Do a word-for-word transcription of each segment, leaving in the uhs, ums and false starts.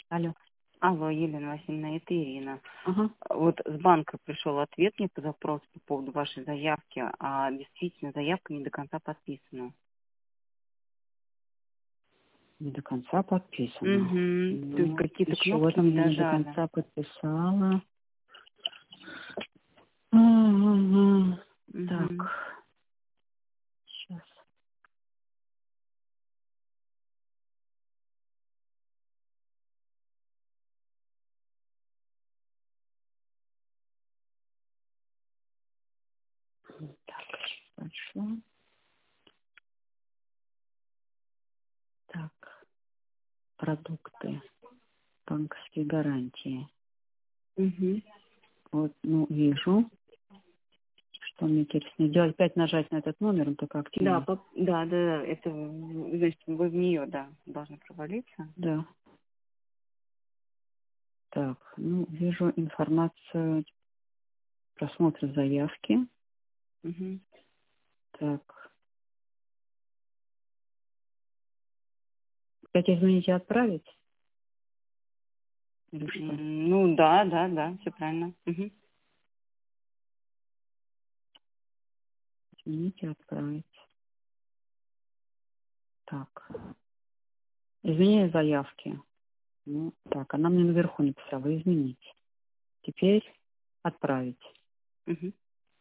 Алло. Алло, Елена Васильевна, это Ирина. Ага. Вот с банка пришел ответ мне по запросу по поводу вашей заявки, а действительно заявка не до конца подписана. Не до конца подписано. Угу. То есть Ну, какие-то ничего кнопки там не я не до дожали. конца подписала. Ага. Угу. Так. Сейчас. Так, хорошо. Так. Продукты. Банковские гарантии. Угу. Вот, ну, вижу. Что мне теперь с ней делать? Опять нажать на этот номер, он только Да, активен. по- да, да, да, это, значит, вы в нее, да, должны провалиться. Да. Так, ну, вижу информацию просмотра заявки. Угу. Так. Опять изменить и отправить? Или что? Ну, да, да, да, все правильно. Угу. Изменить и отправить. Так. Изменение заявки. Ну, так, она мне наверху не писала. Изменить. Теперь отправить. Угу.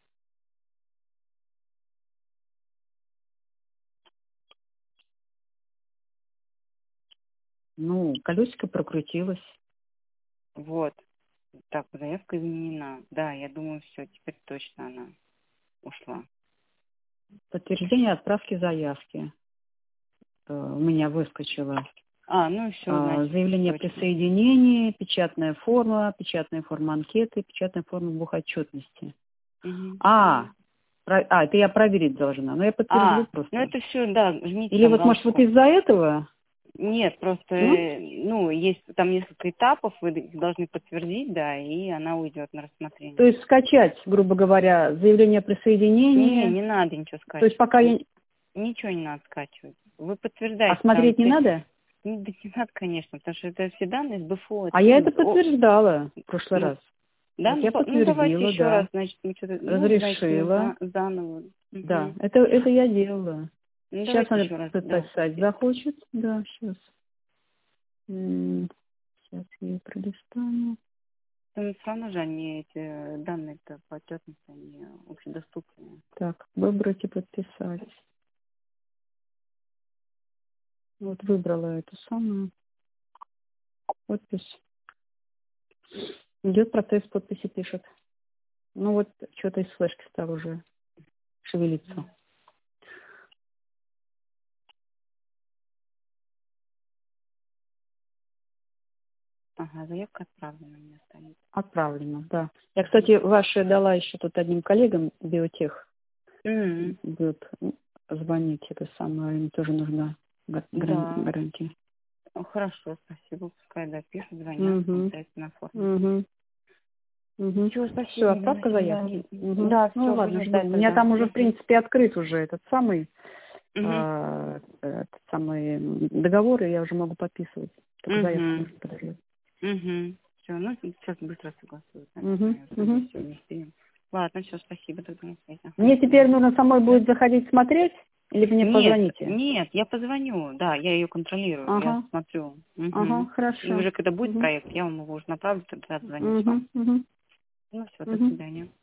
Ну, колесико прокрутилось. Вот. Так, заявка изменена. Да, я думаю, все, теперь точно она ушла. Подтверждение отправки заявки. Э, У меня выскочило. А, ну все, А, значит, Заявление о точно. присоединении, печатная форма, печатная форма анкеты, печатная форма бухотчетности. Угу. А, про- а, это я проверить должна. Но я подтвержу А, ну просто. это все, да, жмите Или там вот, может, вот галочку. из-за этого? Нет, просто, М? э, ну, есть там несколько этапов, вы их должны подтвердить, да, и она уйдет на То рассмотрение. есть скачать, грубо говоря, заявление о Не, присоединении. не надо ничего То есть скачивать. пока Вы- я... Ничего не надо скачивать. Вы А подтверждаете там смотреть не все. надо? Ну, да не надо, конечно, потому что это все данные с БФО. Это, А я это ну, о, подтверждала в прошлый ну, раз. да, Вот ну, я по- ну, давайте подтвердила, еще раз, да. значит, мы что-то, ну, значит, мы Разрешила. за- заново. Да, Угу. это, это я делала. Ну, Сейчас давайте она еще раз, да. подписать захочет. Да, сейчас. Сейчас я ей пролистаю. Ну, все равно же они, эти данные-то по отчетности, они общедоступные. Так, выбрать и подписать. Вот выбрала эту самую подпись. Идет процесс подписи, пишет. Ну вот, что-то из флешки стало уже шевелиться. Ага, заявка отправлена у меня стоит. Отправлено, да. Я, кстати, ваши дала еще тут одним коллегам биотех. М, Будут звонить, это самое, им тоже нужна га- гран- Да. гарантия. Ну, хорошо, спасибо. Пускай допишут, звонят, Угу, обязательно оформят. угу, угу. Все, Все, спасибо, Елена отправка заявки. Васильевна. Угу. Да, Ну все, ладно, будем жду. ждать У меня тогда. там уже, в Угу. принципе, открыт уже этот самый, Угу. а, этот самый договор, и я уже могу подписывать. Только заявку Угу. нужно подождать. Угу. Все, ну, сейчас быстро согласуют. Угу, Наверное, угу. все, не успеем. Ладно, все, спасибо, тогда на связи. Ага, Мне до теперь свидания. нужно самой Да? будет заходить смотреть, или вы мне Нет, позвоните? нет, я позвоню, да, я ее контролирую, я Ага, смотрю. ага, Угу. И хорошо. уже когда будет Угу, проект, я вам его уже направлю, тогда отзвонюсь угу, вам. угу, Ну все, до угу. свидания.